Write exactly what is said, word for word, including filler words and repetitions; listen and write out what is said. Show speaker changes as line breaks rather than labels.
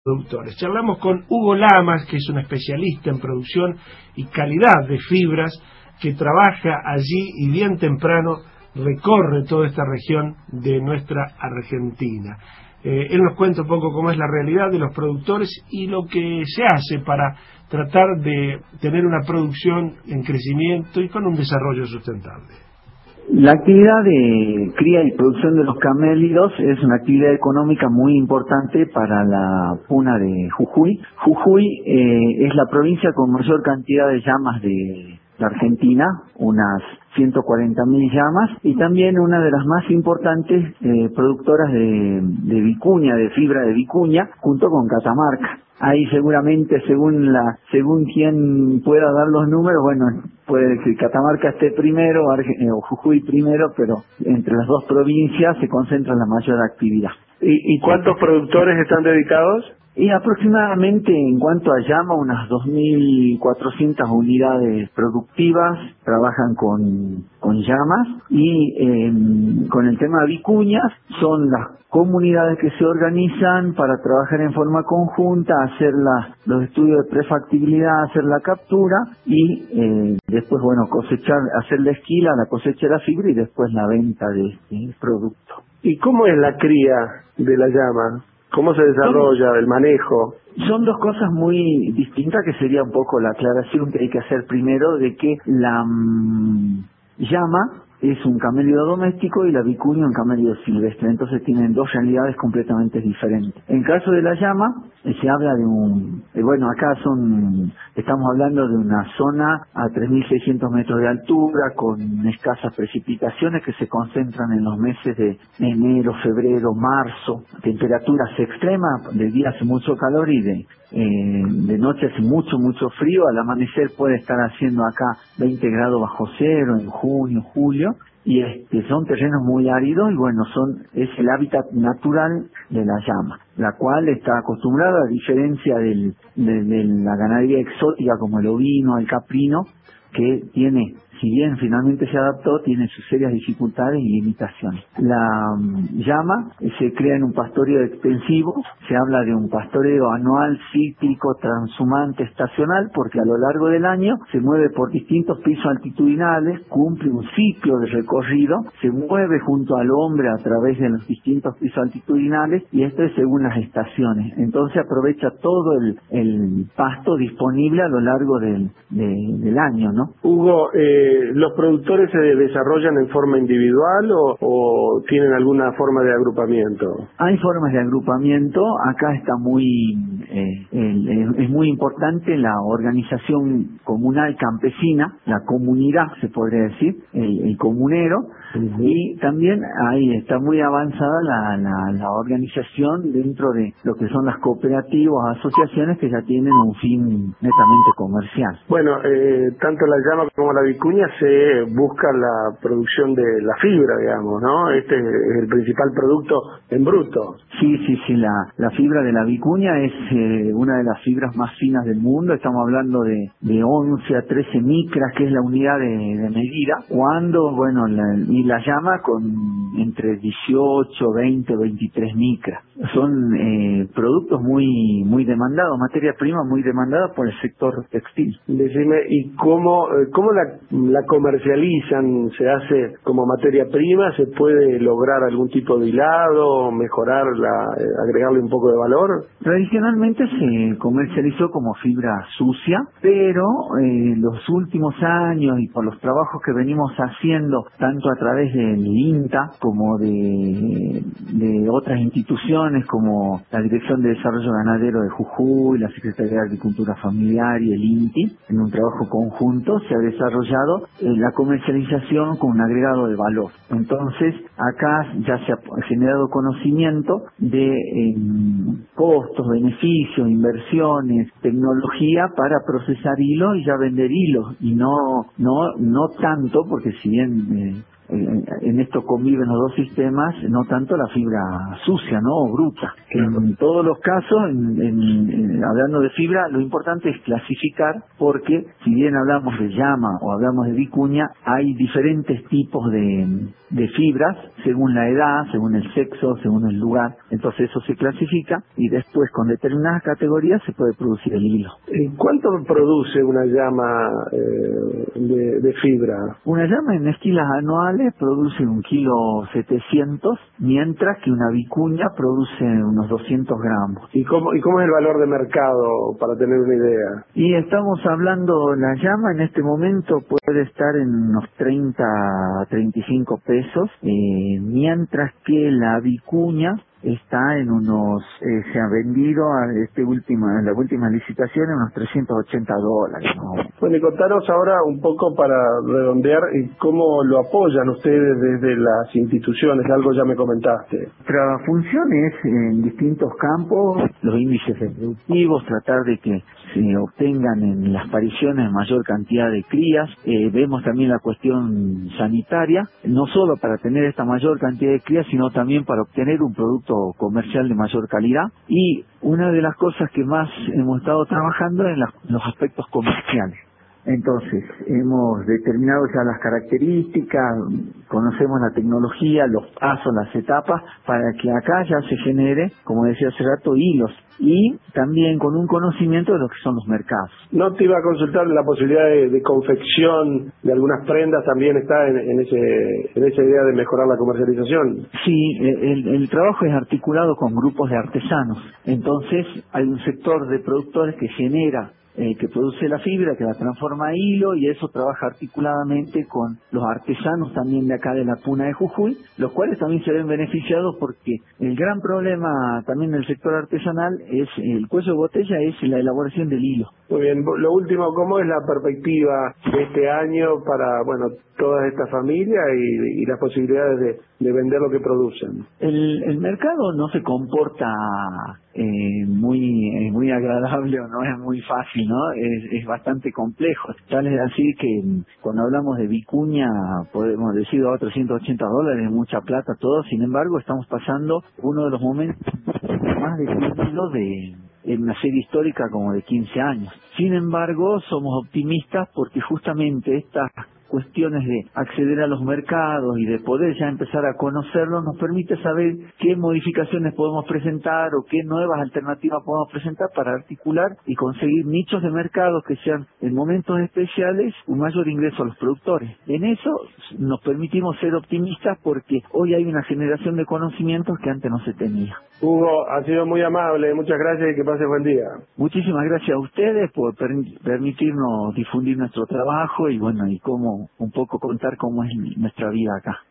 productores. Charlamos con Hugo Lamas, que es un especialista en producción y calidad de fibras, que trabaja allí y bien temprano recorre toda esta región de nuestra Argentina. Eh, él nos cuenta un poco cómo es la realidad de los productores y lo que se hace para tratar de tener una producción en crecimiento y con un desarrollo sustentable.
La actividad de cría y producción de los camélidos es una actividad económica muy importante para la puna de Jujuy. Jujuy eh, es la provincia con mayor cantidad de llamas de la Argentina, unas ciento cuarenta mil llamas, y también una de las más importantes eh, productoras de, de vicuña, de fibra de vicuña, junto con Catamarca. Ahí seguramente, según la, según quien pueda dar los números, bueno, puede decir Catamarca esté primero o Jujuy primero, pero entre las dos provincias se concentra la mayor actividad.
¿Y, y cuántos productores están dedicados?
Y aproximadamente, en cuanto a llama, unas dos mil cuatrocientas unidades productivas trabajan con, con llamas, y eh, con el tema de vicuñas son las comunidades que se organizan para trabajar en forma conjunta, hacer la, los estudios de prefactibilidad, hacer la captura y eh, después, bueno, cosechar, hacer la esquila, la cosecha de la fibra y después la venta de este producto.
¿Y cómo es la cría de la llama? ¿Cómo se desarrolla el manejo?
Son dos cosas muy distintas, que sería un poco la aclaración que hay que hacer primero, de que la mmm, llama es un camélido doméstico y la vicuña un camélido silvestre, entonces tienen dos realidades completamente diferentes. En caso de la llama, eh, se habla de un, eh, bueno, acá son, estamos hablando de una zona a tres mil seiscientos metros de altura, con escasas precipitaciones que se concentran en los meses de enero, febrero, marzo, temperaturas extremas, de día hace mucho calor y de Eh, de noche hace mucho, mucho frío. Al amanecer puede estar haciendo acá veinte grados bajo cero en junio, julio, y este, son terrenos muy áridos y bueno, son es el hábitat natural de la llama, la cual está acostumbrada, a diferencia del, de, de la ganadería exótica como el ovino, el caprino, que tiene, si bien finalmente se adaptó, tiene sus serias dificultades y limitaciones. La um, llama eh, se crea en un pastoreo extensivo, se habla de un pastoreo anual, cíclico, transhumante, estacional, porque a lo largo del año se mueve por distintos pisos altitudinales, cumple un ciclo de recorrido, se mueve junto al hombre a través de los distintos pisos altitudinales, y esto es según las estaciones. Entonces aprovecha todo el, el pasto disponible a lo largo del, de, del año, ¿no?
Hugo, eh, ¿los productores se desarrollan en forma individual o, o tienen alguna forma de agrupamiento?
Hay formas de agrupamiento. Acá está muy eh, el, es muy importante la organización comunal campesina, la comunidad se podría decir, el, el comunero. Uh-huh. Y también ahí está muy avanzada la, la, la organización dentro de lo que son las cooperativas, asociaciones que ya tienen un fin netamente comercial.
Bueno, eh, tanto la llama como la vicuña se busca la producción de la fibra, digamos, ¿no? Este es el principal producto en bruto.
Sí, sí, sí, la, la fibra de la vicuña es eh, una de las fibras más finas del mundo. Estamos hablando de, de once a trece micras, que es la unidad de, de medida, cuando, bueno, la, y la llama con entre dieciocho, veinte, veintitrés micras. Son eh, productos muy muy demandados, materia prima muy demandada por el sector textil.
Decime, ¿y cómo, cómo la, la comercializan? ¿Se hace como materia prima? ¿Se puede lograr algún tipo de hilado, mejorarla, agregarle un poco de valor?
Tradicionalmente se comercializó como fibra sucia, pero en eh, los últimos años y por los trabajos que venimos haciendo, tanto a través del INTA como de, de otras instituciones como la Dirección de Desarrollo Ganadero de Jujuy, la Secretaría de Agricultura Familiar y el INTI, en un trabajo conjunto se ha desarrollado eh, la comercialización con un agregado de valor. Entonces, acá ya se ha generado conocimiento de eh, costos, beneficios, inversiones, tecnología para procesar hilo y ya vender hilo, y no no no tanto, porque si bien eh, en, en esto conviven los dos sistemas, no tanto la fibra sucia, ¿no? O bruta.
Claro.
En todos los casos, en, en, en, hablando de fibra, lo importante es clasificar, porque si bien hablamos de llama o hablamos de vicuña, hay diferentes tipos de, de fibras según la edad, según el sexo, según el lugar. Entonces eso se clasifica y después con determinadas categorías se puede producir el hilo.
¿Cuánto produce una llama eh, de, de fibra?
Una llama en esquilas anuales produce un kilo setecientos, mientras que una vicuña produce unos doscientos gramos.
¿Y cómo, ¿Y cómo es el valor de mercado, para tener una idea?
Y estamos hablando, la llama en este momento puede estar en unos treinta a treinta y cinco pesos, eh, mientras que la vicuña está en unos, eh, se ha vendido a este última, en las últimas licitaciones unos trescientos ochenta dólares, ¿no?
Bueno, y contanos ahora un poco para redondear cómo lo apoyan ustedes desde las instituciones, algo ya me comentaste.
Nuestra función es en distintos campos, los índices reproductivos, tratar de que se obtengan en las pariciones mayor cantidad de crías. Eh, vemos también la cuestión sanitaria, no solo para tener esta mayor cantidad de crías, sino también para obtener un producto comercial de mayor calidad. Y una de las cosas que más hemos estado trabajando es en la, los aspectos comerciales. Entonces, hemos determinado ya las características, conocemos la tecnología, los pasos, las etapas, para que acá ya se genere, como decía hace rato, hilos, y también con un conocimiento de lo que son los mercados.
No te iba a consultar la posibilidad de, de confección de algunas prendas, también está en, en, ese, en esa idea de mejorar la comercialización.
Sí, el, el trabajo es articulado con grupos de artesanos, entonces hay un sector de productores que genera Eh, que produce la fibra, que la transforma a hilo, y eso trabaja articuladamente con los artesanos también de acá de la Puna de Jujuy, los cuales también se ven beneficiados, porque el gran problema también del sector artesanal es el cuello de botella, es la elaboración del hilo.
Muy bien, lo último, ¿cómo es la perspectiva de este año para, bueno, todas estas familias y, y las posibilidades de, de vender lo que producen?
El, el mercado no se comporta eh, muy eh, muy agradable, o no es muy fácil, ¿no? Es, es bastante complejo. Tal es así que cuando hablamos de vicuña podemos decir a trescientos ochenta dólares, mucha plata, todo. Sin embargo, estamos pasando uno de los momentos más difíciles de en una serie histórica como de quince años. Sin embargo, somos optimistas porque justamente estas cuestiones de acceder a los mercados y de poder ya empezar a conocerlos nos permite saber qué modificaciones podemos presentar o qué nuevas alternativas podemos presentar para articular y conseguir nichos de mercados que sean en momentos especiales un mayor ingreso a los productores. En eso nos permitimos ser optimistas porque hoy hay una generación de conocimientos que antes no se tenía.
Hugo, ha sido muy amable, muchas gracias y que pase buen día.
Muchísimas gracias a ustedes por per permitirnos difundir nuestro trabajo y bueno, y cómo un poco contar cómo es nuestra vida acá.